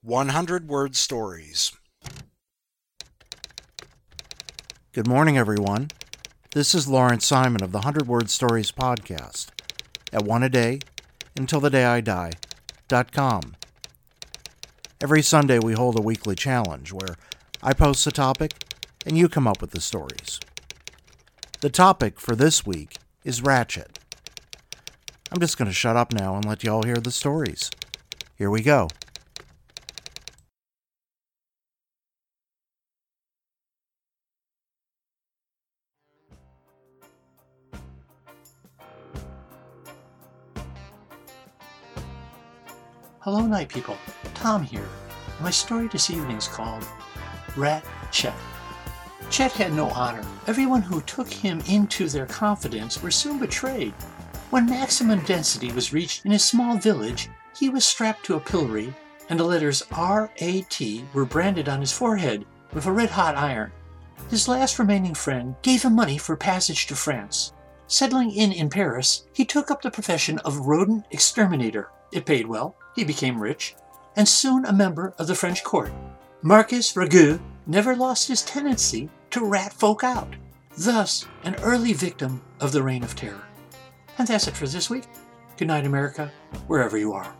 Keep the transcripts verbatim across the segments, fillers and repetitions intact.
one hundred Word Stories. Good morning, everyone. This is Lawrence Simon of the one hundred Word Stories podcast at one a day until the day I die dot com. Every Sunday we hold a weekly challenge where I post a topic and you come up with the stories. The topic for this week is Ratchet. I'm just going to shut up now and let you all hear the stories. Here we go. Hello, night people. Tom here. My story this evening is called Rat Chet. Chet had no honor. Everyone who took him into their confidence were soon betrayed. When maximum density was reached in a small village, he was strapped to a pillory, and the letters R A T were branded on his forehead with a red-hot iron. His last remaining friend gave him money for passage to France. Settling in in Paris, he took up the profession of rodent exterminator. It paid well, he became rich, and soon a member of the French court. Marcus Ragueux never lost his tendency to rat folk out, thus an early victim of the Reign of Terror. And that's it for this week. Good night, America, wherever you are.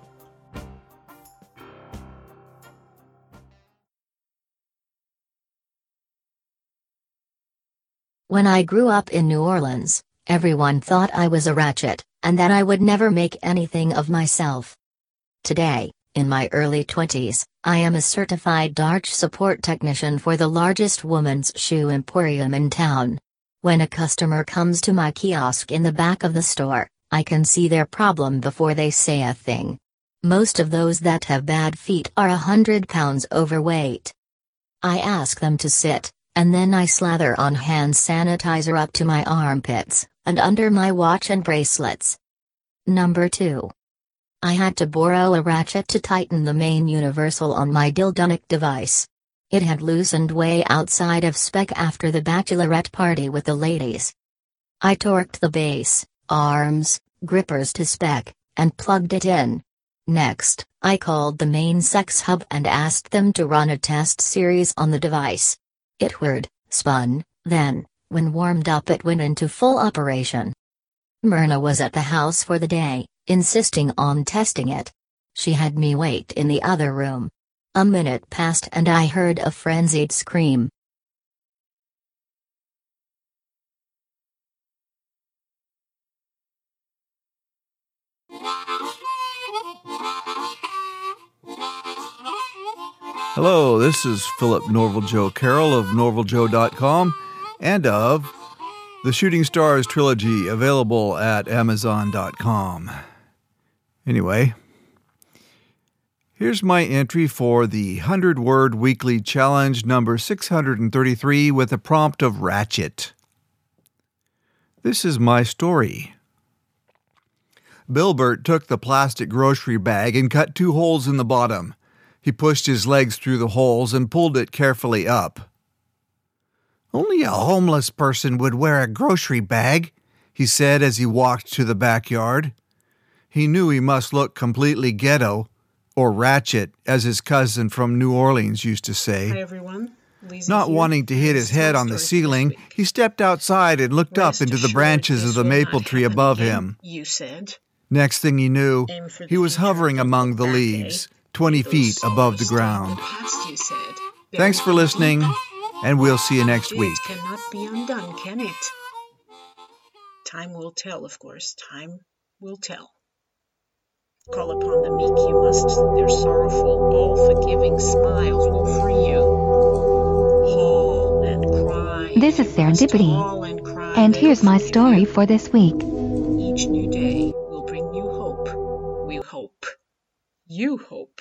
When I grew up in New Orleans, everyone thought I was a ratchet, and that I would never make anything of myself. Today, in my early twenties, I am a certified Darch support technician for the largest women's shoe emporium in town. When a customer comes to my kiosk in the back of the store, I can see their problem before they say a thing. Most of those that have bad feet are a hundred pounds overweight. I ask them to sit, and then I slather on hand sanitizer up to my armpits, and under my watch and bracelets. Number two. I had to borrow a ratchet to tighten the main universal on my Dildonic device. It had loosened way outside of spec after the bachelorette party with the ladies. I torqued the base, arms, grippers to spec, and plugged it in. Next, I called the main sex hub and asked them to run a test series on the device. It whirred, spun, then, when warmed up it went into full operation. Myrna was at the house for the day, insisting on testing it. She had me wait in the other room. A minute passed and I heard a frenzied scream. Hello, this is Philip Norval Joe Carroll of Norval Joe dot com and of the Shooting Stars Trilogy, available at Amazon dot com. Anyway, here's my entry for the one hundred Word Weekly Challenge number six hundred thirty-three with a prompt of Ratchet. This is my story. Bilbert took the plastic grocery bag and cut two holes in the bottom. He pushed his legs through the holes and pulled it carefully up. "Only a homeless person would wear a grocery bag," he said as he walked to the backyard. He knew he must look completely ghetto, or ratchet, as his cousin from New Orleans used to say. Hi everyone. Lisa Not here. wanting to hit his head on the ceiling, he stepped outside and looked up Rest into the assured branches of this the will maple not tree happen above again, him. You said. Next thing he knew, Aim for the he was future, hovering don't among look the back, leaves, eh? twenty Those feet above the souls stay in ground. the past, you said. Thanks for listening, and we'll see you next It week. cannot be undone, can it? Time will tell, of course. Time will tell. Call upon the meek you must. Their sorrowful, all-forgiving smiles will free you. Haul and cry. This is You must Serendipity, haul and cry. and They'll here's my free story you. for this week. Each new day will bring you hope. We hope. You hope.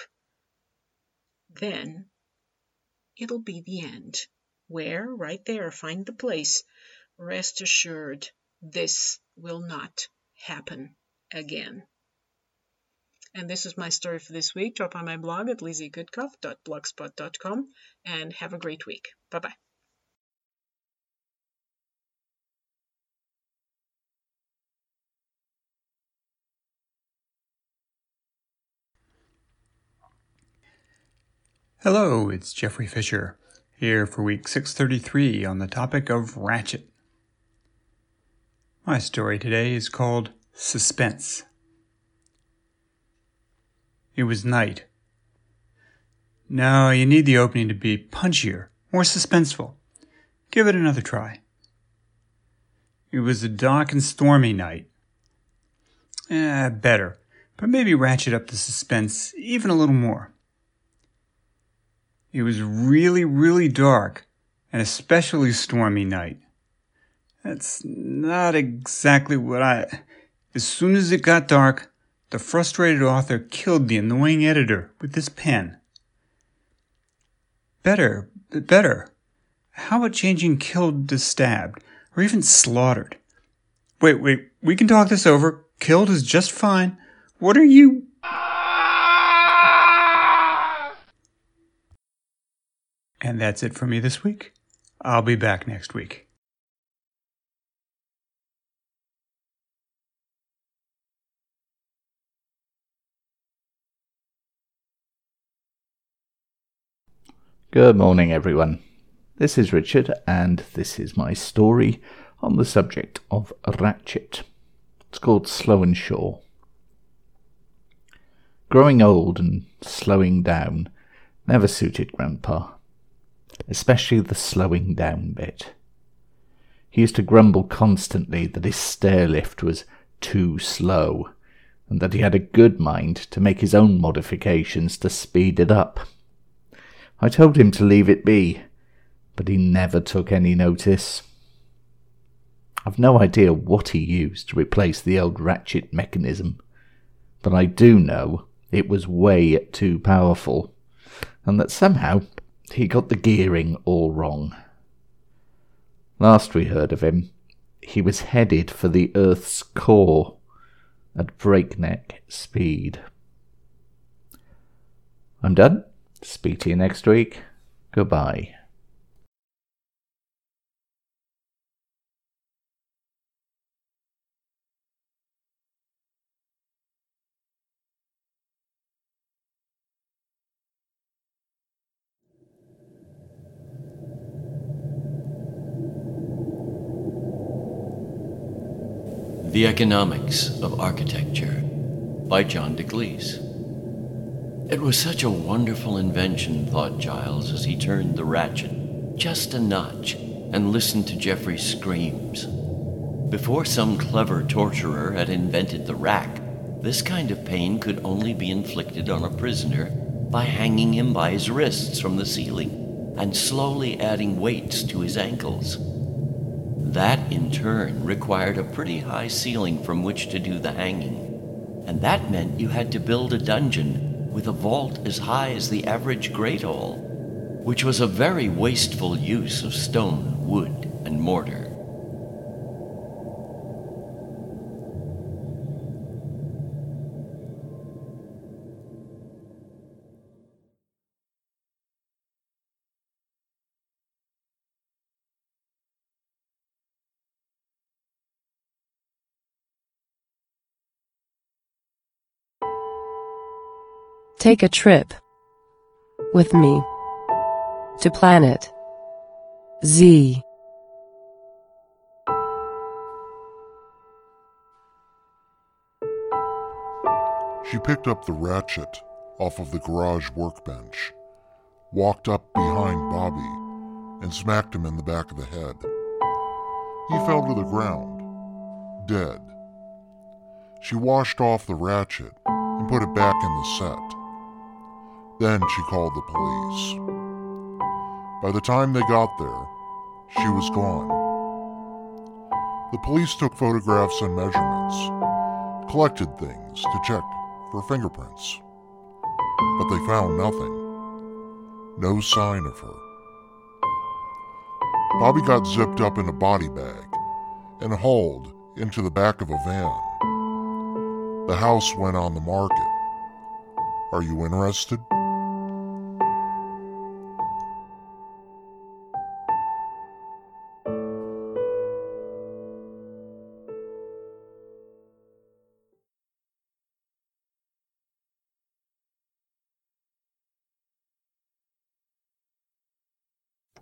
Then it'll be the end. Where? Right there. Find the place. Rest assured, this will not happen again. And this is my story for this week. Drop on my blog at lizzie goodcuff dot blogspot dot com and have a great week. Bye-bye. Hello, it's Jeffrey Fisher, here for week six thirty-three on the topic of Ratchet. My story today is called Suspense. It was night. No, you need the opening to be punchier, more suspenseful. Give it another try. It was a dark and stormy night. Eh, better, but maybe ratchet up the suspense even a little more. It was really, really dark, and especially stormy night. That's not exactly what I... As soon as it got dark, the frustrated author killed the annoying editor with his pen. Better, better. How about changing killed to stabbed, or even slaughtered? Wait, wait, we can talk this over. Killed is just fine. What are you... And that's it for me this week. I'll be back next week. Good morning, everyone. This is Richard, and this is my story on the subject of Ratchet. It's called Slow and Sure. Growing old and slowing down never suited Grandpa. Especially the slowing down bit. He used to grumble constantly that his stair lift was too slow, and that he had a good mind to make his own modifications to speed it up. I told him to leave it be, but he never took any notice. I've no idea what he used to replace the old ratchet mechanism, but I do know it was way too powerful, and that somehow he got the gearing all wrong. Last we heard of him, he was headed for the Earth's core at breakneck speed. I'm done. Speak to you next week. Goodbye. The Economics of Architecture by John DeGlees. It was such a wonderful invention, thought Giles as he turned the ratchet just a notch and listened to Geoffrey's screams. Before some clever torturer had invented the rack, this kind of pain could only be inflicted on a prisoner by hanging him by his wrists from the ceiling and slowly adding weights to his ankles. That, in turn, required a pretty high ceiling from which to do the hanging, and that meant you had to build a dungeon with a vault as high as the average great hall, which was a very wasteful use of stone, wood, and mortar. Take a trip with me to planet Z. She picked up the ratchet off of the garage workbench, walked up behind Bobby, and smacked him in the back of the head. He fell to the ground, dead. She washed off the ratchet and put it back in the set. Then she called the police. By the time they got there, she was gone. The police took photographs and measurements, collected things to check for fingerprints, but they found nothing. No sign of her. Bobby got zipped up in a body bag and hauled into the back of a van. The house went on the market. Are you interested?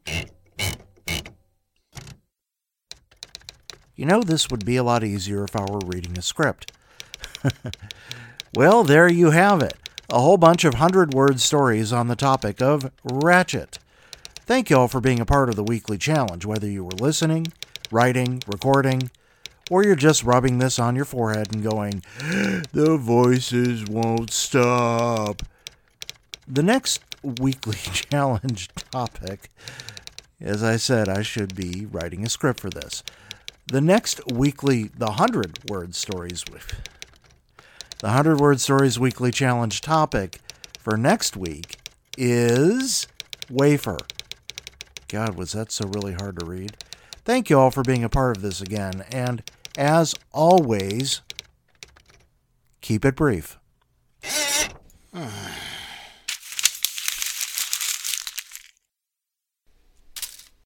You know, this would be a lot easier if I were reading a script. Well, there you have it. A whole bunch of hundred-word stories on the topic of Ratchet. Thank you all for being a part of the weekly challenge, whether you were listening, writing, recording, or you're just rubbing this on your forehead and going, the voices won't stop. The next weekly challenge topic, as I said, I should be writing a script for this. The next weekly, the hundred-word stories, the hundred-word stories weekly challenge topic for next week is wafer. God, was that so really hard to read? Thank you all for being a part of this again, and as always, keep it brief.